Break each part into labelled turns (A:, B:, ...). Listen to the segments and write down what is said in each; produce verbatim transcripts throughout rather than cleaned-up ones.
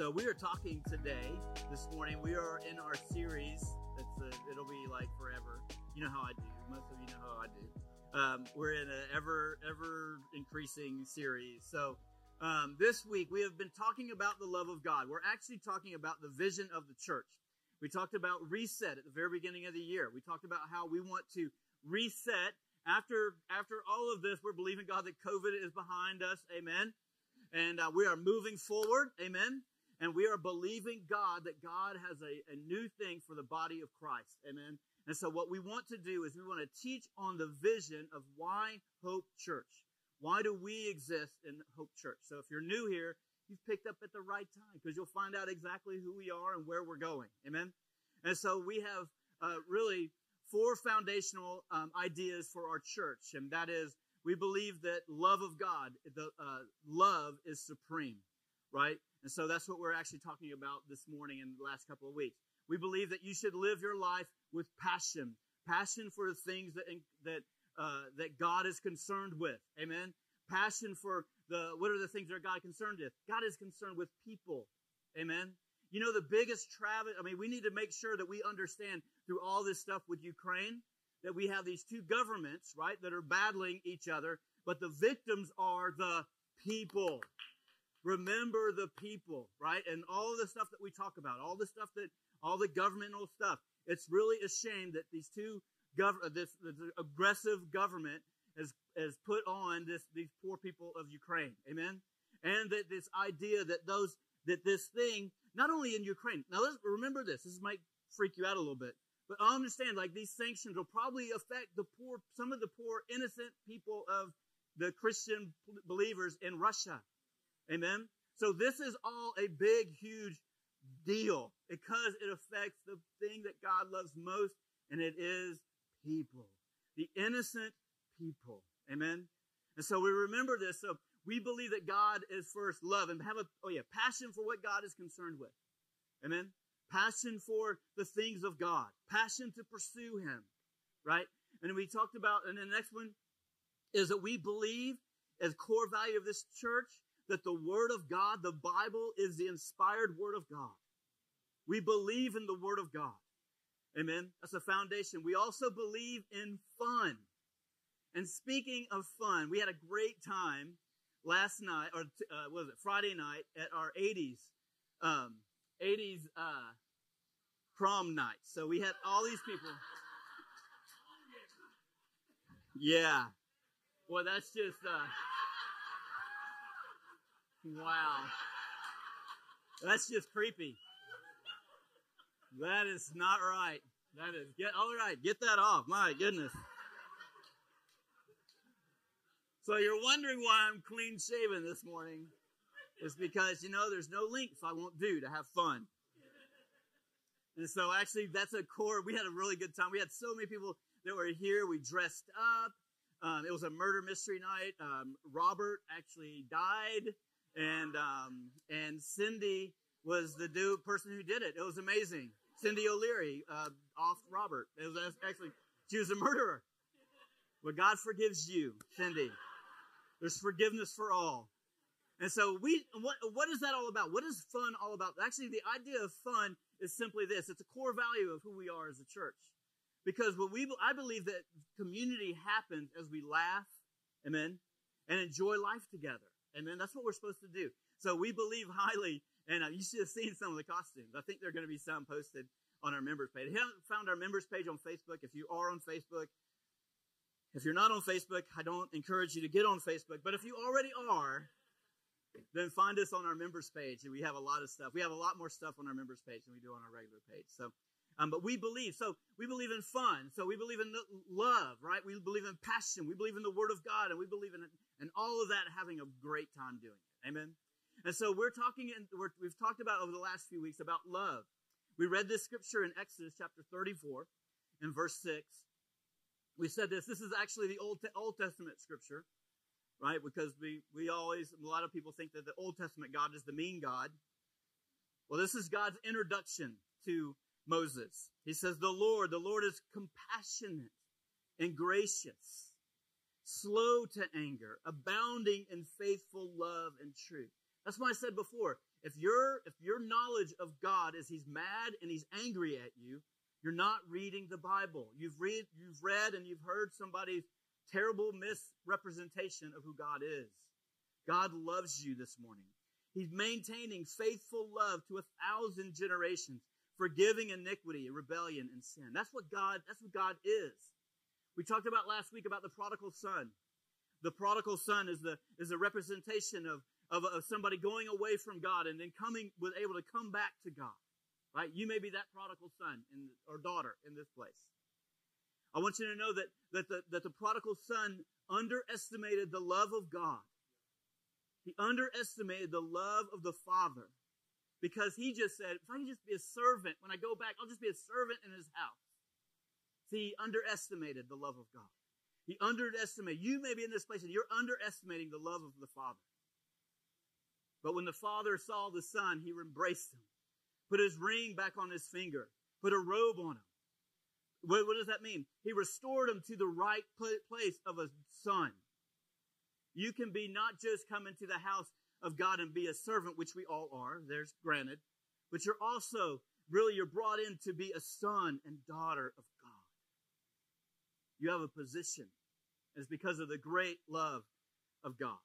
A: So we are talking today, this morning, we are in our series. It's a, it'll be like forever. You know how I do. Most of you know how I do. Um, we're in an ever, ever increasing series. So um, this week we have been talking about the love of God. We're actually talking about the vision of the church. We talked about reset at the very beginning of the year. We talked about how we want to reset. After, after all of this, we're believing, God, that COVID is behind us. Amen. And uh, we are moving forward. Amen. And we are believing God that God has a, a new thing for the body of Christ. Amen. And so what we want to do is we want to teach on the vision of why Hope Church. Why do we exist in Hope Church? So if you're new here, you've picked up at the right time because you'll find out exactly who we are and where we're going. Amen. And so we have uh, really four foundational um, ideas for our church. And that is, we believe that love of God, the uh, love is supreme, right? And so that's what we're actually talking about this morning and the last couple of weeks. We believe that you should live your life with passion, passion for the things that that uh, that God is concerned with. Amen. Passion for the what are the things that God is concerned with? God is concerned with people. Amen. You know, the biggest travel. I mean, we need to make sure that we understand through all this stuff with Ukraine that we have these two governments, right, that are battling each other, but the victims are the people. Remember the people, right? And all the stuff that we talk about, all the stuff that, all the governmental stuff. It's really a shame that these two, gov- this, this aggressive government has, has put on this, these poor people of Ukraine. Amen? And that this idea that those, that this thing, not only in Ukraine, now let's remember this, this might freak you out a little bit, but I understand like these sanctions will probably affect the poor, some of the poor innocent people of the Christian believers in Russia. Amen. So this is all a big, huge deal because it affects the thing that God loves most, and it is people, the innocent people. Amen. And so we remember this. So we believe that God is first love and have a, oh yeah, passion for what God is concerned with. Amen. Passion for the things of God, passion to pursue Him, right? And we talked about, and the next one is that we believe as core value of this church that the Word of God, the Bible, is the inspired Word of God. We believe in the Word of God. Amen. That's a foundation. We also believe in fun. And speaking of fun, we had a great time last night, or uh, what was it, Friday night at our eighties, um, eighties uh, prom night. So we had all these people. Yeah. Well, that's just... Uh, Wow. That's just creepy. That is not right. That is, get, all right, get that off. My goodness. So you're wondering why I'm clean shaven this morning. It's because, you know, there's no lengths I won't do to have fun. And so actually that's a core. We had a really good time. We had so many people that were here. We dressed up. Um, it was a murder mystery night. Um, Robert actually died. And um, and Cindy was the dude, person who did it. It was amazing. Cindy O'Leary uh, off Robert. It was actually, she was a murderer. But God forgives you, Cindy. There's forgiveness for all. And so we, what what is that all about? What is fun all about? Actually, the idea of fun is simply this. It's a core value of who we are as a church. Because what we, I believe that community happens as we laugh, amen, and enjoy life together. Amen. That's what we're supposed to do. So we believe highly, and uh, you should have seen some of the costumes. I think there are going to be some posted on our members page. If you haven't found our members page on Facebook, if you are on Facebook, if you're not on Facebook, I don't encourage you to get on Facebook. But if you already are, then find us on our members page. And we have a lot of stuff. We have a lot more stuff on our members page than we do on our regular page. So, um, but we believe. So we believe in fun. So we believe in love, right? We believe in passion. We believe in the Word of God, and we believe in it. And all of that, having a great time doing it. Amen? And so we're talking, in, we're, we've talked about over the last few weeks about love. We read this scripture in Exodus chapter thirty-four in verse six. We said this. This is actually the Old, Old Testament scripture, right? Because we, we always, a lot of people think that the Old Testament God is the mean God. Well, this is God's introduction to Moses. He says, the Lord, the Lord is compassionate and gracious, slow to anger, abounding in faithful love and truth. That's why I said before, If your if your knowledge of God is he's mad and he's angry at you, you're not reading the Bible. You've read you've read and you've heard somebody's terrible misrepresentation of who God is. God loves you this morning. He's maintaining faithful love to a thousand generations, forgiving iniquity, rebellion, and sin. That's what God, that's what God is. We talked about last week about the prodigal son. The prodigal son is the is a representation of, of, of somebody going away from God and then coming, was able to come back to God. Right? You may be that prodigal son in, or daughter in this place. I want you to know that, that, the, that the prodigal son underestimated the love of God. He underestimated the love of the Father because he just said, if I can just be a servant, when I go back, I'll just be a servant in his house. See, he underestimated the love of God. He underestimated. You may be in this place and you're underestimating the love of the Father. But when the Father saw the Son, he embraced him, put his ring back on his finger, put a robe on him. What, what does that mean? He restored him to the right place of a son. You can be not just come into the house of God and be a servant, which we all are, there's granted, but you're also, really, you're brought in to be a son and daughter of God. You have a position. And it's because of the great love of God.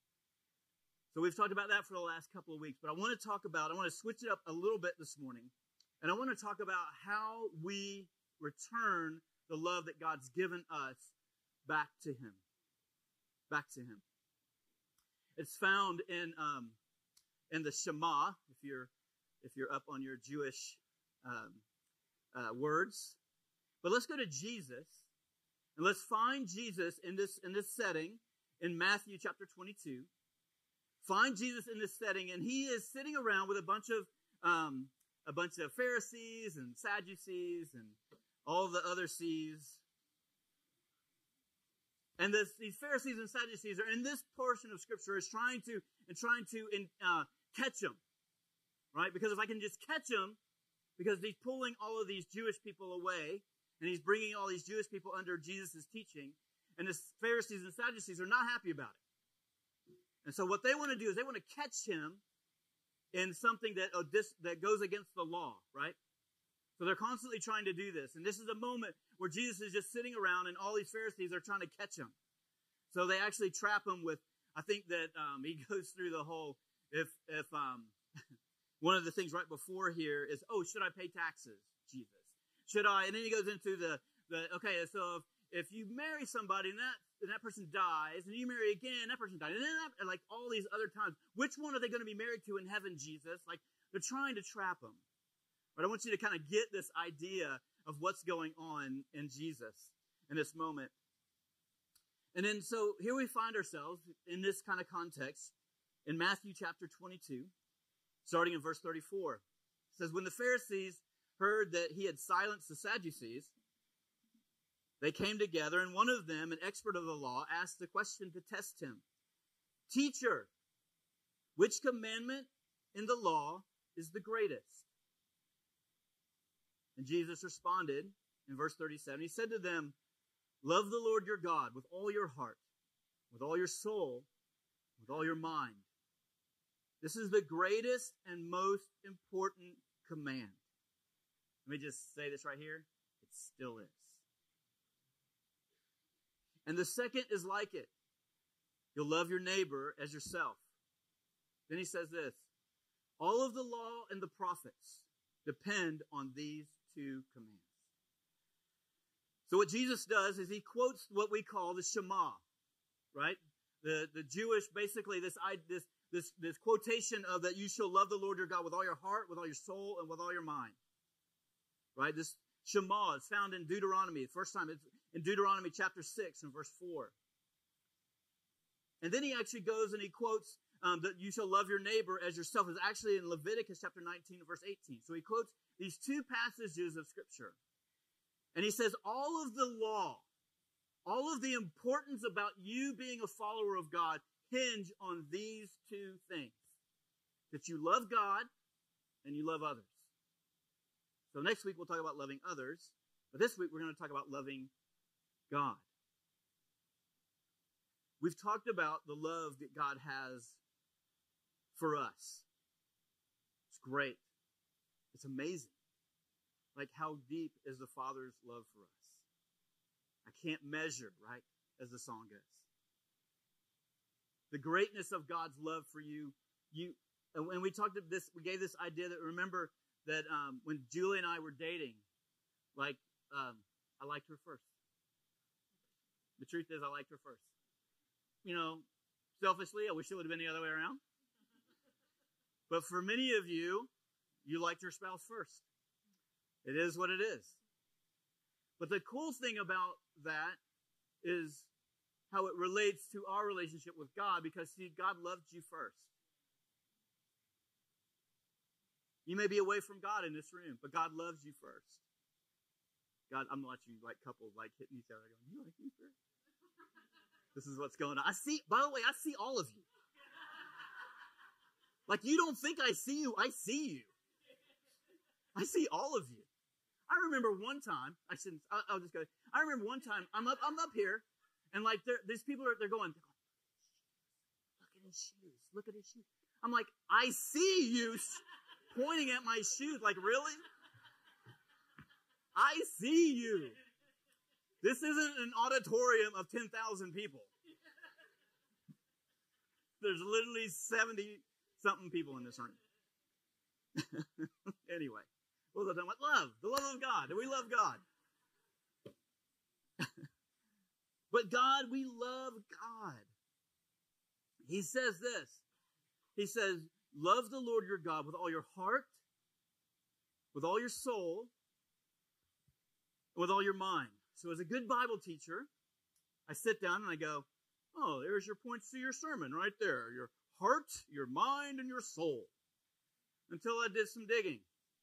A: So we've talked about that for the last couple of weeks, but I want to talk about, I want to switch it up a little bit this morning, and I want to talk about how we return the love that God's given us back to him. Back to him. It's found in um, in the Shema, if you're if you're up on your Jewish um, uh, words. But let's go to Jesus, and let's find Jesus in this in this setting in Matthew chapter twenty-two. Find Jesus in this setting, and he is sitting around with a bunch of um, a bunch of Pharisees and Sadducees and all the other C's. And this, these Pharisees and Sadducees are in this portion of Scripture is trying to and trying to uh, catch him, right? Because if I can just catch him, because he's pulling all of these Jewish people away, and he's bringing all these Jewish people under Jesus' teaching, and the Pharisees and Sadducees are not happy about it. And so what they want to do is they want to catch him in something that uh, this, that goes against the law, right? So they're constantly trying to do this. And this is a moment where Jesus is just sitting around and all these Pharisees are trying to catch him. So they actually trap him with, I think that um, he goes through the whole, if, if um, one of the things right before here is, oh, should I pay taxes, Jesus? Should I? And then he goes into the, the okay, so if, if you marry somebody and that, and that person dies, and you marry again, that person dies, and then that, and like all these other times, which one are they going to be married to in heaven, Jesus? Like, they're trying to trap him. But I want you to kind of get this idea of what's going on in Jesus in this moment. And then, so here we find ourselves in this kind of context in Matthew chapter twenty-two, starting in verse thirty-four. It says, when the Pharisees heard that he had silenced the Sadducees, they came together, and one of them, an expert of the law, asked the question to test him. Teacher, which commandment in the law is the greatest? And Jesus responded in verse thirty-seven. He said to them, love the Lord your God with all your heart, with all your soul, with all your mind. This is the greatest and most important command. Let me just say this right here. It still is. And the second is like it. You'll love your neighbor as yourself. Then he says this, all of the law and the prophets depend on these two commands. So what Jesus does is he quotes what we call the Shema, right? The the Jewish, basically this this this this quotation of that you shall love the Lord your God with all your heart, with all your soul, and with all your mind. Right? This Shema is found in Deuteronomy. The first time it's in Deuteronomy chapter six and verse four. And then he actually goes and he quotes um, that you shall love your neighbor as yourself. It's actually in Leviticus chapter nineteen and verse eighteen. So he quotes these two passages of Scripture. And he says all of the law, all of the importance about you being a follower of God hinge on these two things. That you love God and you love others. So next week we'll talk about loving others. But this week we're going to talk about loving God. We've talked about the love that God has for us. great. It's amazing. Like, how deep is the Father's love for us? I can't measure, right, as the song goes. The greatness of God's love for you. You, and when we talked about this, we gave this idea that, remember that um, when Julie and I were dating, like, um, I liked her first. The truth is, I liked her first. You know, selfishly, I wish it would have been the other way around. But for many of you, you liked your spouse first. It is what it is. But the cool thing about that is how it relates to our relationship with God, because, see, God loved you first. You may be away from God in this room, but God loves you first. God, I'm watching like couples like hitting each other going, you like me first? This is what's going on. I see, by the way, I see all of you. Like, you don't think I see you, I see you. I see all of you. I remember one time, I shouldn't, I'll, I'll just go. I remember one time, I'm up, I'm up here, and like, these people are, they're going, they're going, look at his shoes, look at his shoes. I'm like, I see you pointing at my shoes. Like, really? I see you. This isn't an auditorium of ten thousand people. There's literally seventy-something people in this room. Anyway, what was I talking about? Love. The love of God. Do we love God? But God, we love God. He says this. He says, love the Lord your God with all your heart, with all your soul, with all your mind. So as a good Bible teacher, I sit down and I go, oh, there's your points to your sermon right there. Your heart, your mind, and your soul. Until I did some digging.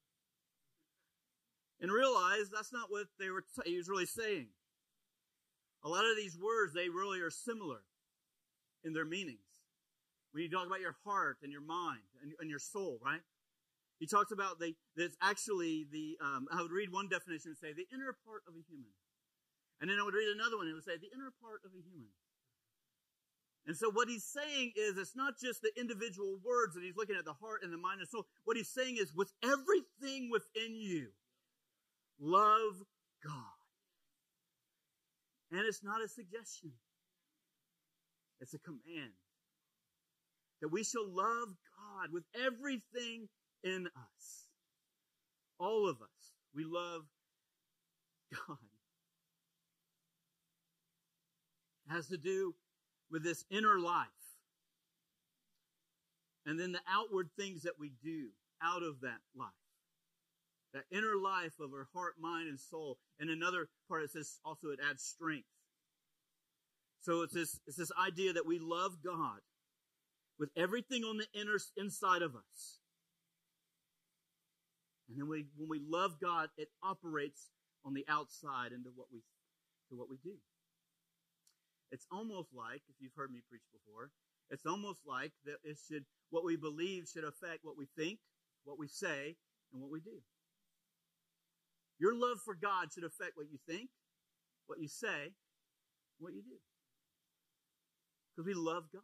A: And realized that's not what they were t- he was really saying. A lot of these words, they really are similar in their meanings. When you talk about your heart and your mind and, and your soul, right? He talks about the, that's actually the, um, I would read one definition and say, the inner part of a human. And then I would read another one and it would say, the inner part of a human. And so what he's saying is, it's not just the individual words that he's looking at, the heart and the mind and soul. What he's saying is, with everything within you, love God. And it's not a suggestion. It's a command. That we shall love God with everything in us. All of us. We love God. It has to do with this inner life. And then the outward things that we do out of that life. That inner life of our heart, mind, and soul. And another part, it says also it adds strength. So it's this, it's this idea that we love God with everything on the inner inside of us. And then we, when we love God, it operates on the outside into what we, to what we do. It's almost like, if you've heard me preach before, it's almost like that it should, what we believe should affect what we think, what we say, and what we do. Your love for God should affect what you think, what you say, what you do. Because we love God.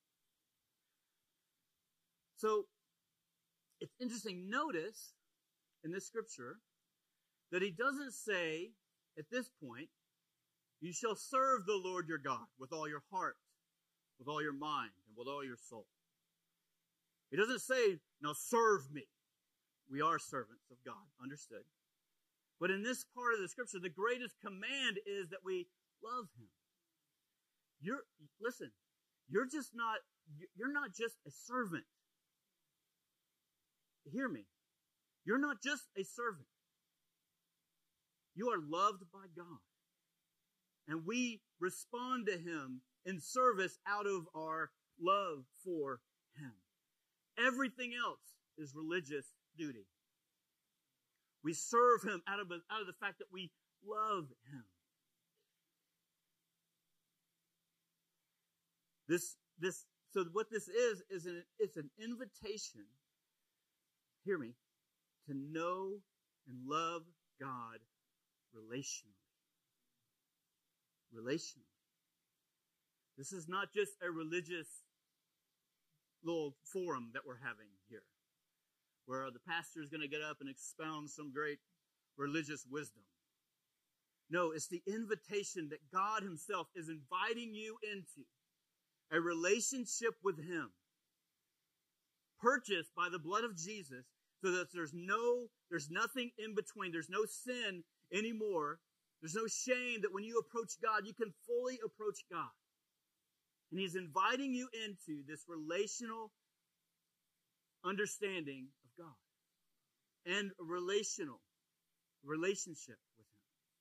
A: So, it's interesting. Notice in this scripture that he doesn't say at this point, you shall serve the Lord your God with all your heart, with all your mind, and with all your soul. He doesn't say, now serve me. We are servants of God, understood. But in this part of the scripture, the greatest command is that we love him. You're, listen, you're just not, you're not just a servant. Hear me. You're not just a servant. You are loved by God. And we respond to him in service out of our love for him. Everything else is religious duty. We serve him out of, out of the fact that we love him. This, this, so what this is, is an, it's an invitation, hear me, to know and love God relationally. Relationally. This is not just a religious little forum that we're having here. where the pastor is going to get up and expound some great religious wisdom. No, it's the invitation that God himself is inviting you into a relationship with him, purchased by the blood of Jesus, so that there's no, there's nothing in between. There's no sin anymore. There's no shame, that when you approach God, you can fully approach God. And he's inviting you into this relational understanding of God and a relational relationship with him.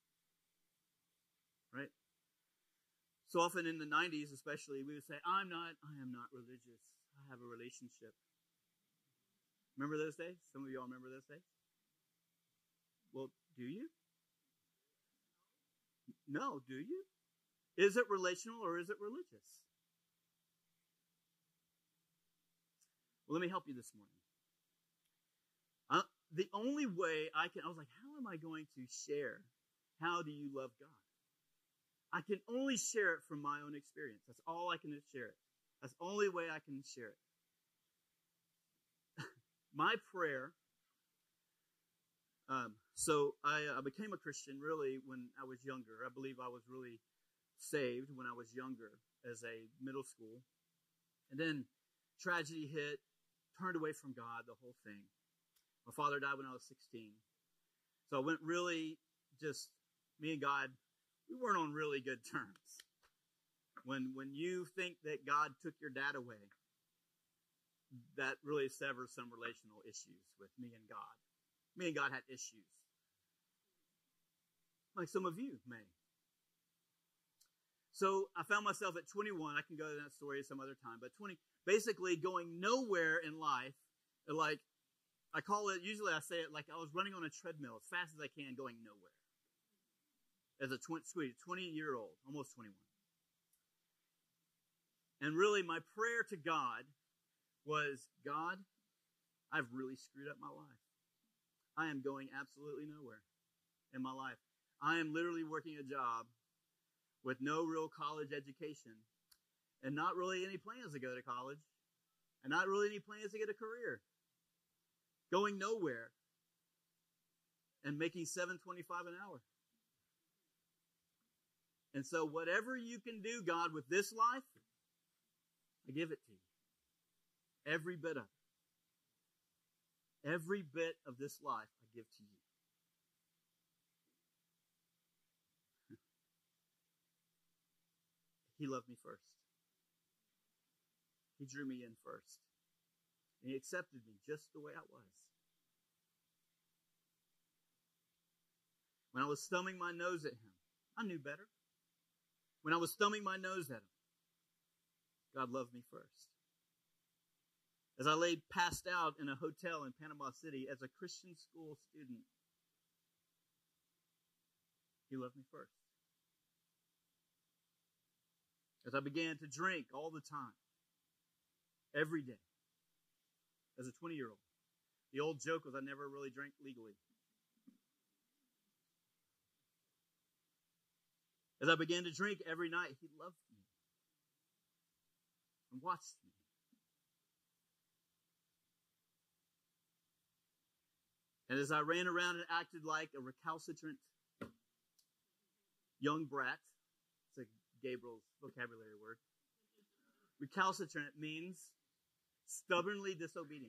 A: Right? So often in the nineties especially, we would say, I'm not, I am not religious. I have a relationship. Remember those days? Some of you all remember those days? Well, do you? No, do you? Is it relational or is it religious? Well, let me help you this morning. Uh, the only way I can, I was like, how am I going to share? How do you love God? I can only share it from my own experience. That's all I can share it. That's the only way I can share it. My prayer, um, so I, I became a Christian really when I was younger. I believe I was really saved when I was younger as a middle school. And then tragedy hit, turned away from God, the whole thing. My father died when I was sixteen. So I went really just, me and God, we weren't on really good terms. When, when you think that God took your dad away, that really severs some relational issues with me and God. Me and God had issues. Like some of you may. So I found myself at twenty-one. I can go to that story some other time. But twenty, basically going nowhere in life. Like, I call it, usually I say it like I was running on a treadmill as fast as I can, going nowhere. As a twenty-year-old, almost twenty-one. And really my prayer to God was, God, I've really screwed up my life. I am going absolutely nowhere in my life. I am literally working a job with no real college education and not really any plans to go to college and not really any plans to get a career. Going nowhere and making seven twenty-five an hour. And so whatever you can do, God, with this life, I give it to you. Every bit of it. Every bit of this life I give to you. He loved me first. He drew me in first. And he accepted me just the way I was. When I was thumbing my nose at him, I knew better. When I was thumbing my nose at him, God loved me first. As I lay passed out in a hotel in Panama City as a Christian school student, he loved me first. As I began to drink all the time, every day, as a twenty-year-old. The old joke was I never really drank legally. As I began to drink every night, he loved me and watched me. And as I ran around and acted like a recalcitrant young brat, it's a Gabriel's vocabulary word. Recalcitrant means stubbornly disobedient.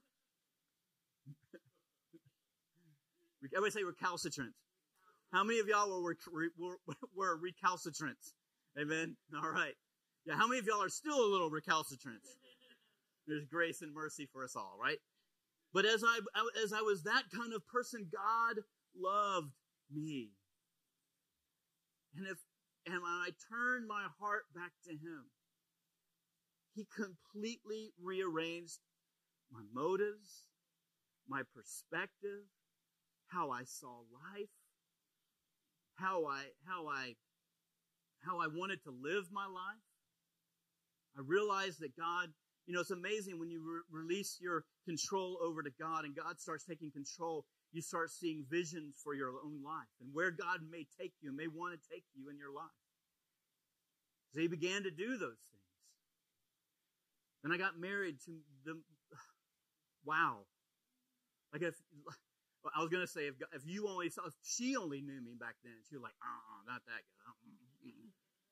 A: Everybody say recalcitrant. How many of y'all were, were, were recalcitrant? Amen? All right. Yeah, how many of y'all are still a little recalcitrant? There's grace and mercy for us all, right? But as I, as I was that kind of person, God loved me. And if and when I turned my heart back to him, he completely rearranged my motives, my perspective, how I saw life, how I how I how I wanted to live my life. I realized that God, you know, it's amazing when you re- release your control over to God and God starts taking control, you start seeing visions for your own life and where God may take you and may want to take you in your life. So he began to do those things. Then I got married to the, wow, Like if, well, I was going to say, if, if you only saw, if she only knew me back then, she was like, uh-uh, not that guy. Uh-uh.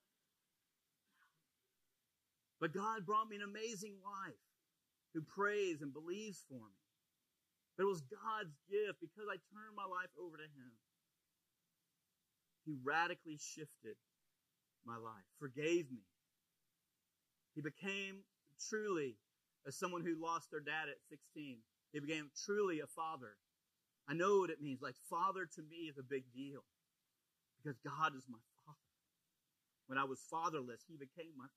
A: But God brought me an amazing wife who prays and believes for me. But it was God's gift because I turned my life over to Him. He radically shifted my life, forgave me. He became truly, as someone who lost their dad at sixteen, he became truly a father. I know what it means. Like, father to me is a big deal because God is my father. When I was fatherless, He became my father.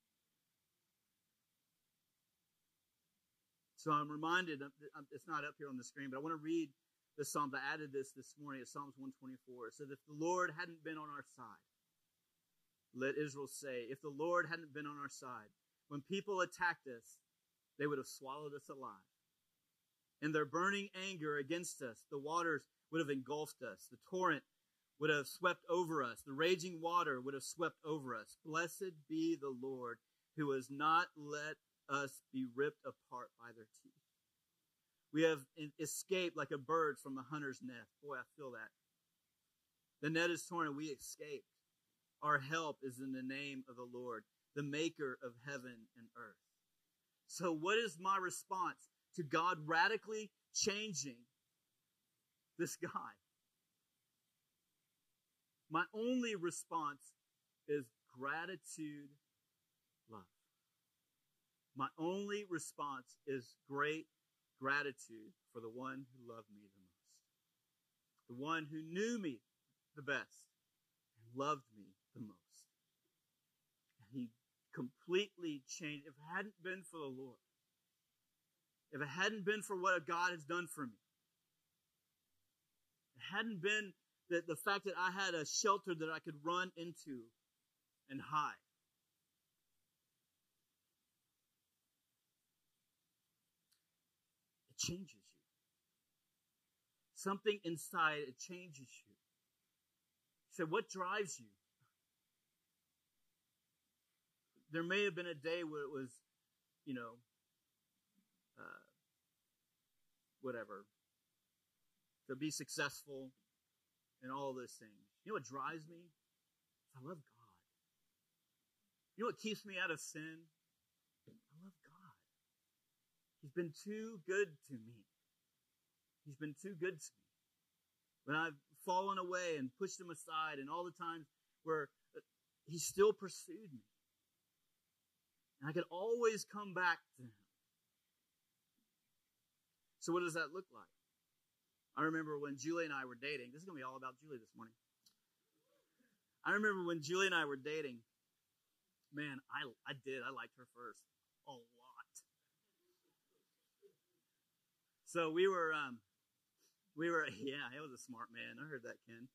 A: So I'm reminded, it's not up here on the screen, but I want to read the Psalms. I added this this morning. It's Psalms one twenty-four. It says, if the Lord hadn't been on our side, let Israel say, if the Lord hadn't been on our side, when people attacked us, they would have swallowed us alive. In their burning anger against us, the waters would have engulfed us. The torrent would have swept over us. The raging water would have swept over us. Blessed be the Lord, who has not let us be ripped apart by their teeth. We have escaped like a bird from a hunter's nest. Boy, I feel that. The net is torn and we escaped. Our help is in the name of the Lord, the maker of heaven and earth. So what is my response to God radically changing this guy? My only response is gratitude, love. My only response is great gratitude for the one who loved me the most. The one who knew me the best and loved me the most. And He completely changed. If it hadn't been for the Lord, if it hadn't been for what God has done for me, it hadn't been the, the fact that I had a shelter that I could run into and hide. It changes you. Something inside, it changes you. So what drives you? There may have been a day where it was, you know, uh, whatever, to be successful and all those things. You know what drives me? I love God. You know what keeps me out of sin? I love God. He's been too good to me. He's been too good to me. When I've fallen away and pushed Him aside and all the times where He still pursued me. And I could always come back to Him. So what does that look like? I remember when Julie and I were dating. This is going to be all about Julie this morning. I remember when Julie and I were dating. Man, I, I did. I liked her first. A lot. So we were, um, we were, yeah, he was a smart man. I heard that, Ken.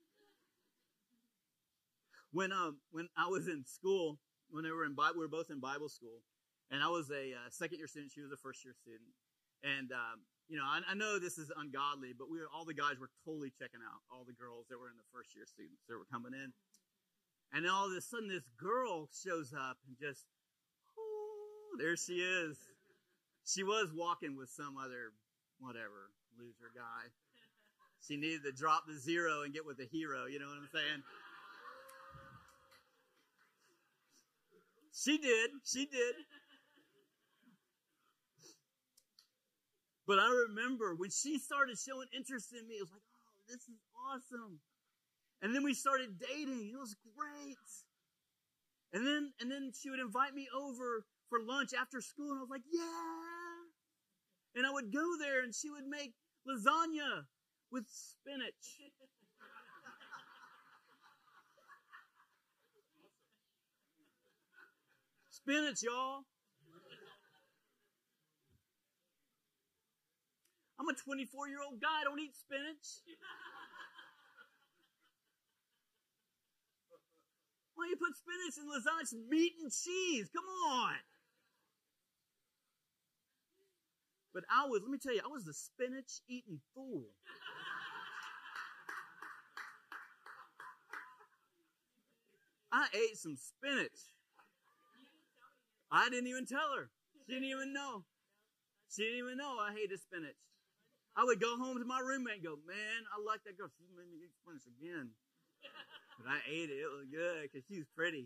A: When um when I was in school, when they were in Bible, we were both in Bible school, and I was a uh, second year student. She was a first year student, and um, you know, I, I know this is ungodly, but we were, all the guys were totally checking out all the girls that were in the first year students that were coming in, and then all of a sudden this girl shows up and just, oh, there she is. She was walking with some other whatever loser guy. She needed to drop the zero and get with the hero. You know what I'm saying? She did. She did. But I remember when she started showing interest in me, it was like, oh, this is awesome. And then we started dating. It was great. And then, and then she would invite me over for lunch after school, and I was like, yeah. And I would go there, and she would make lasagna with spinach. Spinach, y'all. I'm a twenty-four-year-old guy. I don't eat spinach. Why do you put spinach in lasagna? It's meat and cheese. Come on. But I was, let me tell you, I was the spinach-eating fool. I ate some spinach. I didn't even tell her. She didn't even know. She didn't even know I hated spinach. I would go home to my roommate and go, man, I like that girl. She made me eat spinach again. But I ate it. It was good because she was pretty.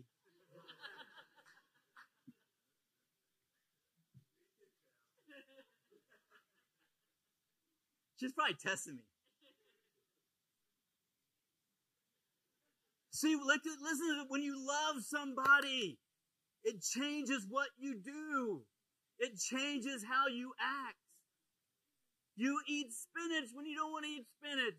A: She's probably testing me. See, listen, when you love somebody, it changes what you do. It changes how you act. You eat spinach when you don't want to eat spinach.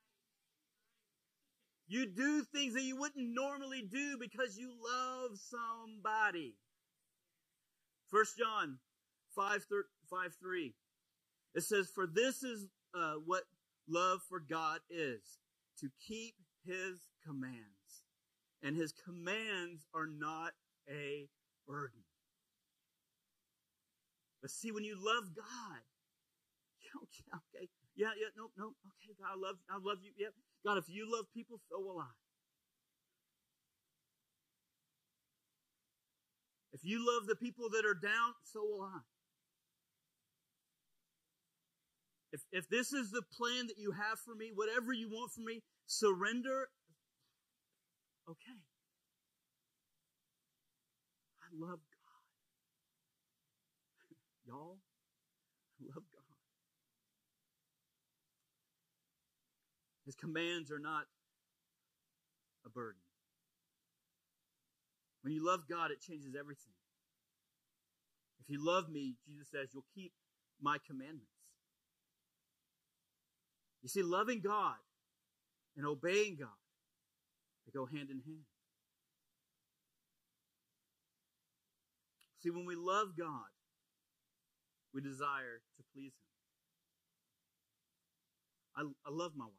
A: You do things that you wouldn't normally do because you love somebody. First John five three. It says, for this is uh, what love for God is, to keep his commands. And his commands are not a burden. But see, when you love God, okay, yeah, yeah, no, no, okay, God, I love, I love you. Yeah, God, if you love people, so will I. If you love the people that are down, so will I. If if this is the plan that you have for me, whatever you want from me, surrender. Okay. I love God. Y'all, I love God. His commands are not a burden. When you love God, it changes everything. If you love me, Jesus says, you'll keep my commandments. You see, loving God and obeying God, they go hand in hand. See, when we love God, we desire to please Him. I, I love my wife.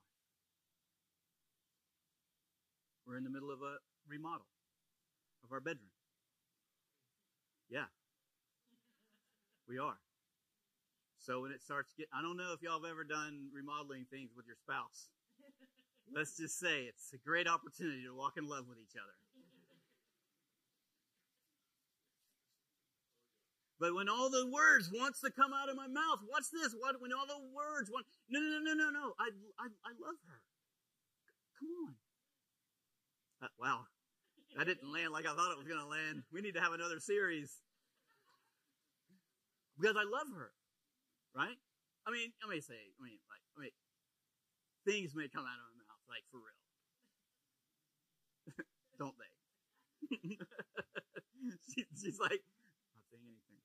A: We're in the middle of a remodel of our bedroom. Yeah. We are. So when it starts getting, I don't know if y'all have ever done remodeling things with your spouse. Let's just say it's a great opportunity to walk in love with each other. But when all the words wants to come out of my mouth, what's this? What, when all the words want, no, no, no, no, no, no. I, I, I love her. Come on. Uh, wow. That didn't land like I thought it was going to land. We need to have another series. Because I love her. Right? I mean, I may say, I mean, like, I mean, things may come out of my mouth, like, for real. Don't they? she, she's like, not saying anything.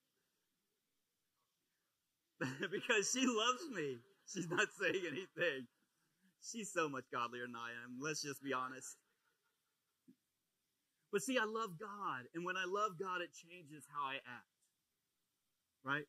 A: Because she loves me. She's not saying anything. She's so much godlier than I am. Let's just be honest. But see, I love God. And when I love God, it changes how I act. Right?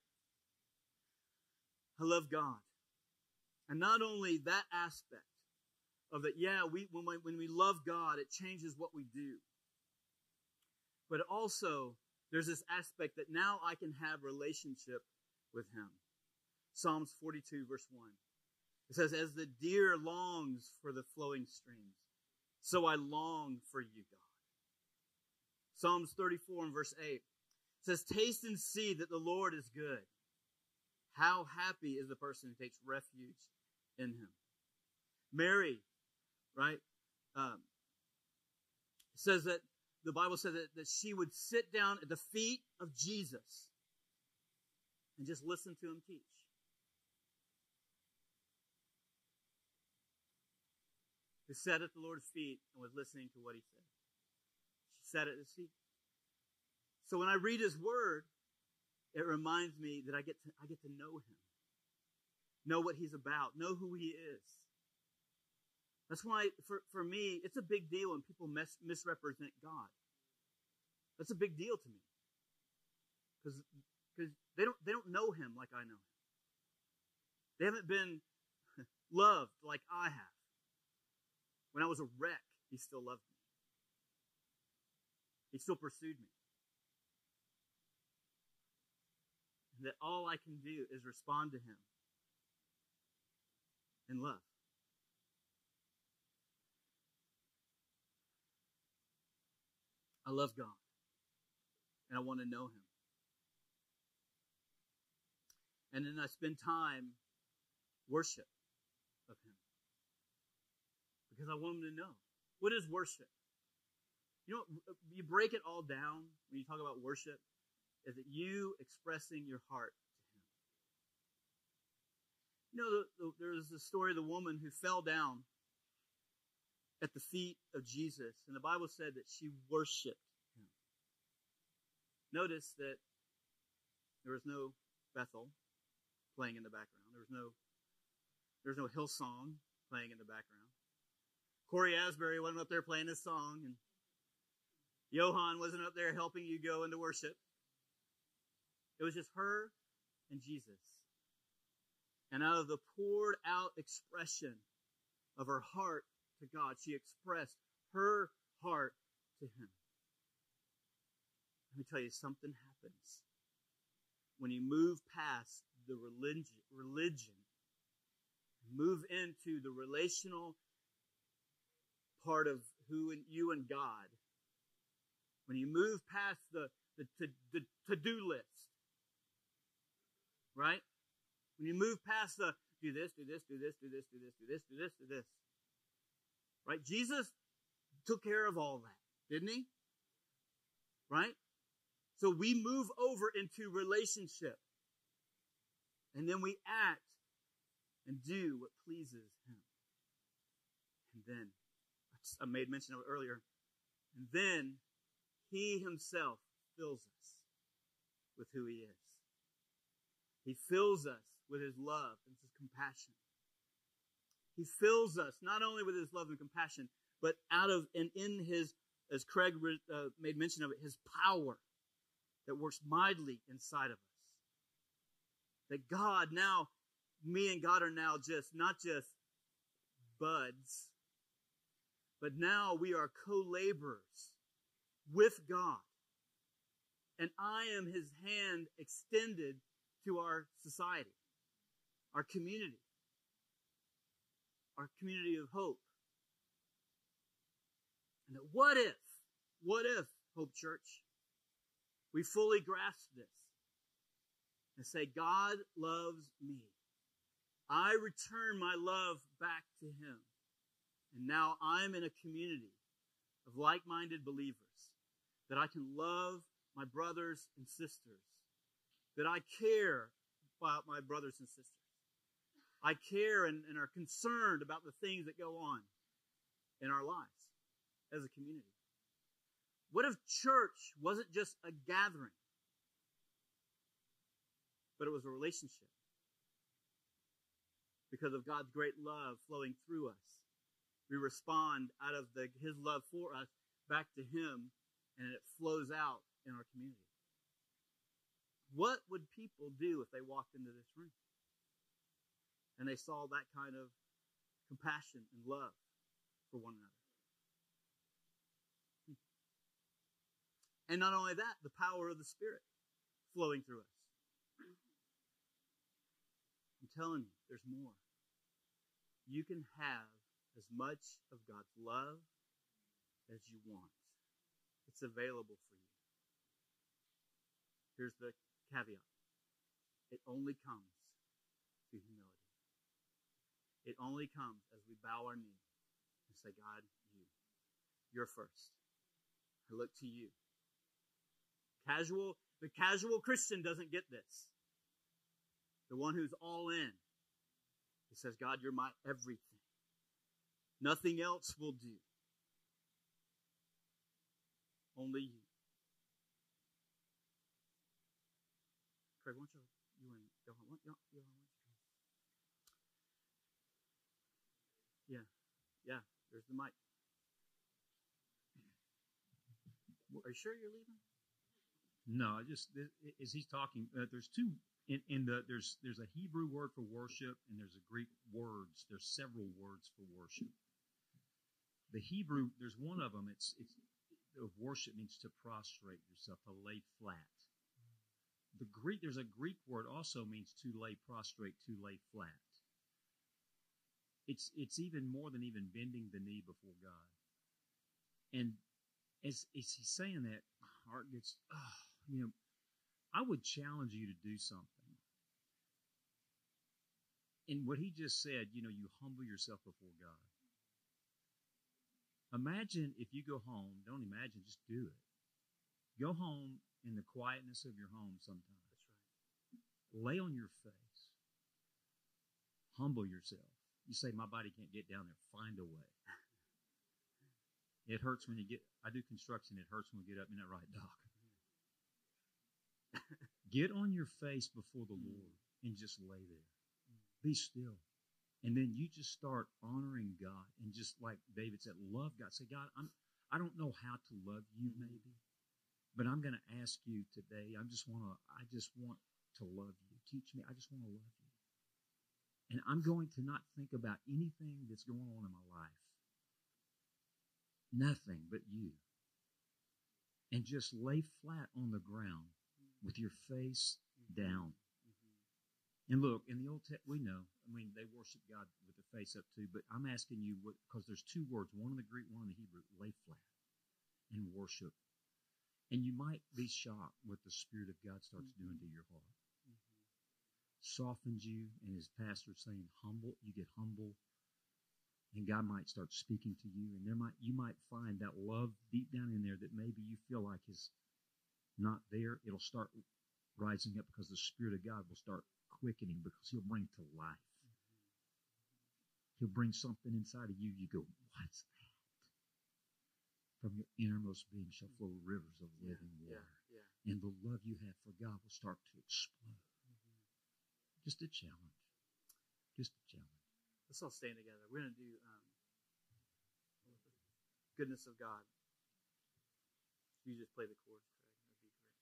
A: I love God. And not only that aspect of that, yeah, we when, we when we love God, it changes what we do. But also, there's this aspect that now I can have relationship with Him. Psalms forty-two, verse one. It says, as the deer longs for the flowing streams, so I long for you, God. Psalms thirty-four and verse eight says, taste and see that the Lord is good. How happy is the person who takes refuge in Him. Mary, right, um, says that the Bible says that, that she would sit down at the feet of Jesus and just listen to Him teach. Who sat at the Lord's feet and was listening to what He said. She sat at His feet. So when I read His Word, it reminds me that I get to I get to know Him. Know what He's about. Know who He is. That's why, for, for me, it's a big deal when people mis- misrepresent God. That's a big deal to me. Because because they don't, they don't know Him like I know Him. They haven't been loved like I have. When I was a wreck, He still loved me. He still pursued me. And that all I can do is respond to Him in love. I love God. And I want to know Him. And then I spend time worship of him. Because I want them to know. What is worship? You know, you break it all down when you talk about worship, is that you expressing your heart to him. You know, the, the, there's the story of the woman who fell down at the feet of Jesus, and the Bible said that she worshiped him. Notice that there was no Bethel playing in the background. There was no, there was no Hillsong playing in the background. Corey Asbury wasn't up there playing his song, and Johan wasn't up there helping you go into worship. It was just her and Jesus. And out of the poured out expression of her heart to God, she expressed her heart to him. Let me tell you, something happens when you move past the religion, religion, move into the relational part of who and you and God. When you move past the, the, the, the to-do list, right? When you move past the do this, do this, do this, do this, do this, do this, do this, do this. Right? Jesus took care of all that, didn't he? Right? So we move over into relationship. And then we act and do what pleases him. And then, I made mention of it earlier, and then he himself fills us with who he is. He fills us with his love and his compassion. He fills us not only with his love and compassion, but out of and in his, as Craig uh, made mention of it, his power that works mightily inside of us. That God now, me and God are now just, not just buds, but now we are co-laborers with God. And I am his hand extended to our society, our community, our community of hope. And that what if, what if, Hope Church, we fully grasp this and say, God loves me. I return my love back to him. And now I'm in a community of like-minded believers that I can love my brothers and sisters, that I care about my brothers and sisters. I care and, and are concerned about the things that go on in our lives as a community. What if church wasn't just a gathering, but it was a relationship? Because of God's great love flowing through us, we respond out of the, his love for us back to him, and it flows out in our community. What would people do if they walked into this room and they saw that kind of compassion and love for one another? And not only that, the power of the Spirit flowing through us. I'm telling you, there's more. You can have as much of God's love as you want. It's available for you. Here's the caveat. It only comes through humility. It only comes as we bow our knee and say, God, you. You're first. I look to you. Casual, the casual Christian doesn't get this. The one who's all in. He says, God, you're my everything. Nothing else will do. Only you. Craig, why don't you, you and Johan, why, Johan, why don't you come? Yeah, yeah, there's the mic. Are you sure you're leaving?
B: No, I just, as he's talking, uh, there's two, in, in the, there's, there's a Hebrew word for worship and there's a Greek words. There's several words for worship. The Hebrew, there's one of them, it's, it's, of worship means to prostrate yourself, to lay flat. The Greek, there's a Greek word also means to lay prostrate, to lay flat. It's, it's even more than even bending the knee before God. And as, as he's saying that, my heart gets, oh, you know, I would challenge you to do something. And what he just said, you know, you humble yourself before God. Imagine if you go home, don't imagine, just do it. Go home in the quietness of your home sometime.
A: That's right.
B: Lay on your face. Humble yourself. You say, my body can't get down there. Find a way. It hurts when you get, I do construction, it hurts when we get up. Isn't that right, Doc? Get on your face before the Lord and just lay there. Be still. And then you just start honoring God. And just like David said, love God. Say, God, I'm, I don't know how to love you maybe, but I'm going to ask you today. I just want to, I just want to love you. Teach me. I just want to love you. And I'm going to not think about anything that's going on in my life. Nothing but you. And just lay flat on the ground with your face down. And look, in the Old Testament, we know, I mean, they worship God with their face up too, but I'm asking you, because there's two words, one in the Greek, one in the Hebrew, lay flat and worship. And you might be shocked what the Spirit of God starts mm-hmm. doing to your heart. Mm-hmm. Softens you, and as pastor saying, humble, you get humble, and God might start speaking to you, and there might you might find that love deep down in there that maybe you feel like is not there. It'll start rising up because the Spirit of God will start quickening, because He'll bring to life. Mm-hmm. He'll bring something inside of you. You go, what's that? From your innermost being shall flow rivers of living
A: yeah,
B: water.
A: Yeah, yeah.
B: And the love you have for God will start to explode. Mm-hmm. Just a challenge. Just a challenge.
A: Let's all stand together. We're going to do um, Goodness of God. You just play the chords, Craig. That'd be great.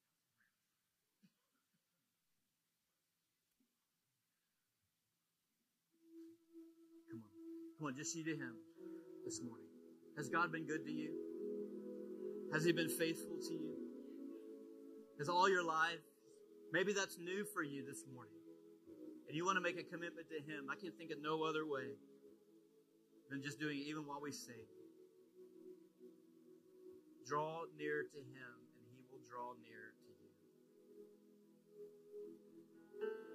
A: Come on. Come on, just you to Him this morning. Has God been good to you? Has He been faithful to you? Has all your life, maybe that's new for you this morning, and you want to make a commitment to Him. I can think of no other way than just doing it even while we sing. Draw near to Him, and He will draw near to you.